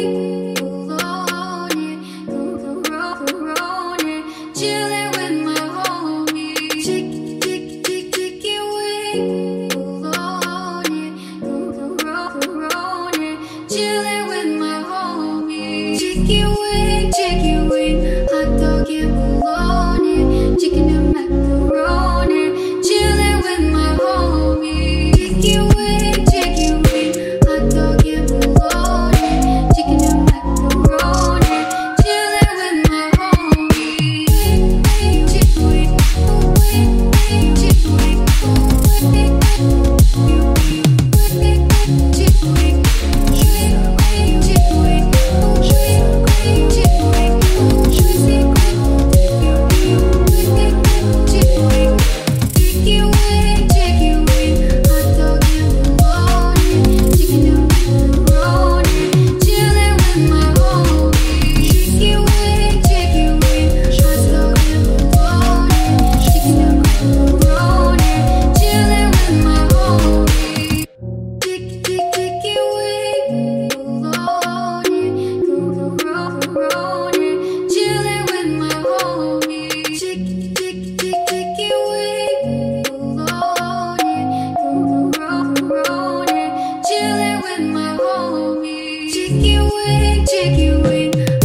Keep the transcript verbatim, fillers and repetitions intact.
wing, bologna, pepperoni, chillin' with my homies. Chick, chick, chick, chicken wing, bologna, pepperoni, chillin' with my homies. Chicken wing, chicken wing, hot dog and bologna, chicken and macaroni, chillin' with my homies. Chicken wing, chicken wing, hot dog and bologna, chicken and macaroni, chillin' with my homies. Chicken wing, chicken wing, chicken wing, chicken wing, chicken wing, chicken wing.